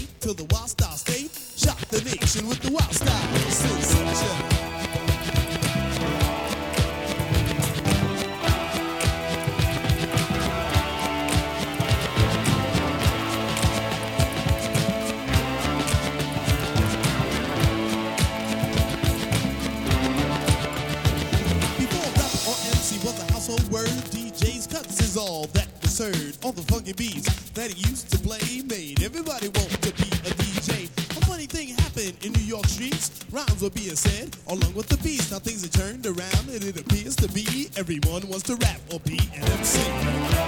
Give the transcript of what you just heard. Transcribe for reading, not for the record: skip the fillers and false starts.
till the wild style state shocked the nation with the wild style sensation. Word DJ's cuts is all that was heard. All the funky beats that he used to play made everybody want to be a DJ. A funny thing happened in New York streets. Rhymes were being said along with the beats. Now things have turned around and it appears to be everyone wants to rap or be an MC.